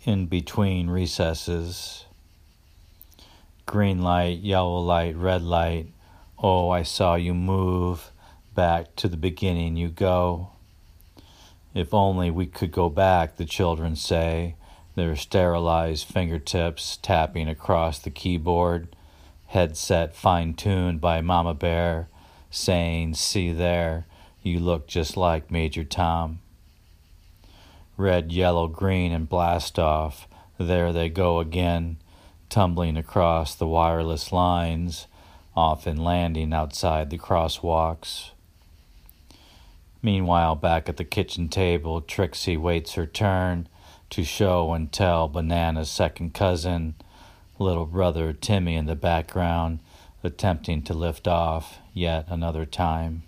in between recesses. Green light, yellow light, red light. Oh, I saw you move. Back to the beginning you go. If only we could go back, the children say, their sterilized fingertips tapping across the keyboard, headset fine-tuned by Mama Bear, saying, see there, you look just like Major Tom. Red, yellow, green, and blast off, there they go again, tumbling across the wireless lines, often landing outside the crosswalks. Meanwhile, back at the kitchen table, Trixie waits her turn to show and tell Banana's second cousin, little brother Timmy in the background, attempting to lift off yet another time.